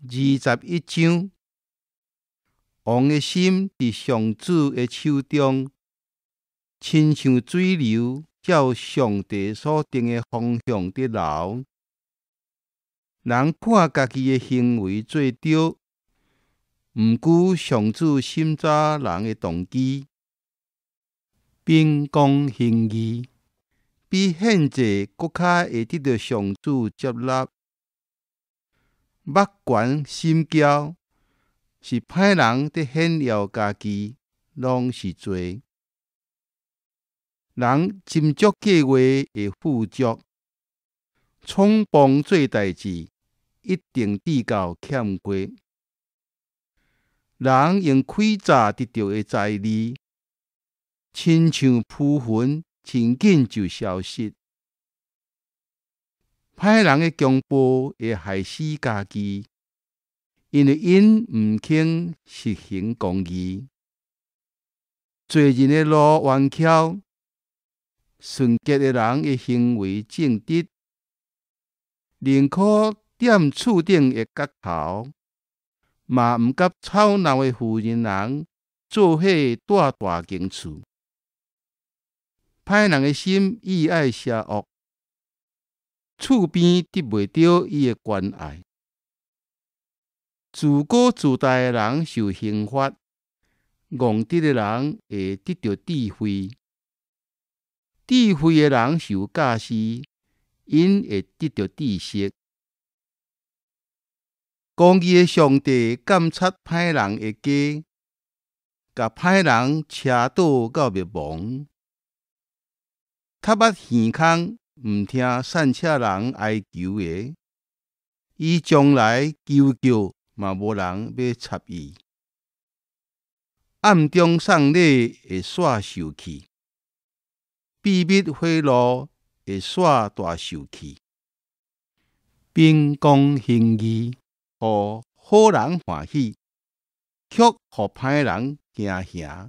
21章，王的心伫上主的手中，亲像水流，照上帝所定的方向伫流。人看家己的行为做对，毋顾上主审查人的动机，秉公行义，比献祭搁较会得到上主接纳。目悬心骄，是歹人伫炫耀家己，拢是罪。人斟酌计划会富足，匆忙做代志，一定至到欠过。人用诡诈得到的财利，亲像浮云，真紧就消失。歹人的强暴会害死家己，因为因毋肯实行公义。罪人的路弯曲，纯洁的人的行为正直，宁可踮厝顶的角头，嘛毋甲吵闹的妇人做伙住大间厝。歹人的心意爱邪恶，厝边得袂到伊的关爱。自高自大的人受刑罚，憨直的人会得到智慧。智慧的人受教示，因会得到知识。公义的上帝监察歹人的家，甲歹人车倒到灭亡。塔捌耳孔，毋听善车人哀求的，伊将来求救嘛无人要插伊。暗中送礼会煞受气，秘密贿赂会煞大受气。秉公行义，互好人欢喜，却互歹人惊吓。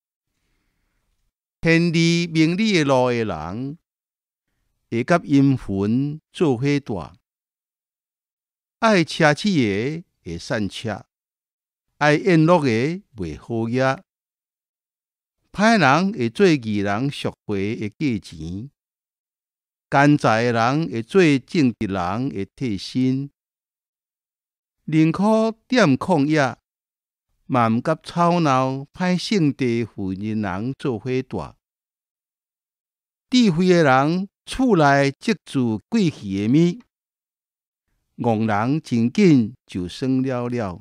偏离明理的路的人，会甲阴魂做伙住。爱奢侈的会散车，爱宴乐的袂好惹。歹人会做义人赎回的价钱，奸诈的人会做正直人的替身。宁可踮旷野，嘛毋甲吵闹歹性地妇人做伙住。智慧的人厝内积住过去的米，憨人真紧就算了了。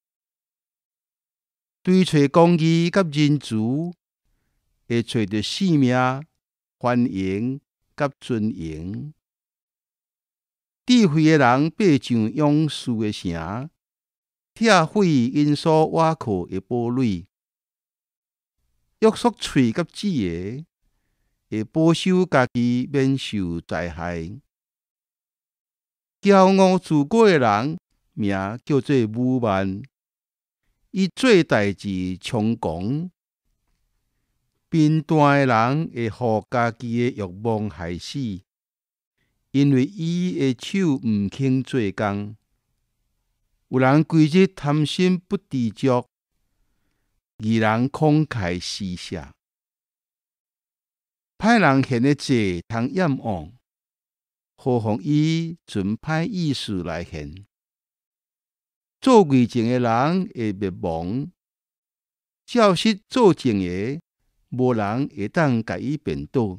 追找公义甲仁慈，会找到性命、繁荣甲尊荣。智慧的人爬上勇士的城，拆毁因所倚靠的堡垒。约束喙甲舌的，会保守家己免受灾害。骄傲自高的人，名叫做愚慢，伊做代志猖狂。贫惰的人会互家己的欲望害死，因为伊的手毋肯做工。有人规日贪心不知足，义人慷慨施舍。歹人献的祭通掩枉，何况伊存歹意思来献。做伪证的人会灭亡，照实做证的，无人会当甲伊辩倒。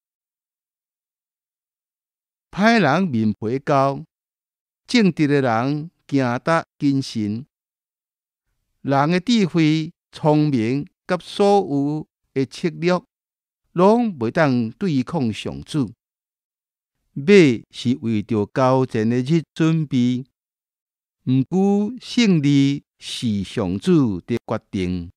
歹人面皮厚，正直的人行达谨慎。人的智慧、聪明甲所有的策略，拢袂当对抗上主。马是为着交战的日准备，毋过胜利是上主的决定。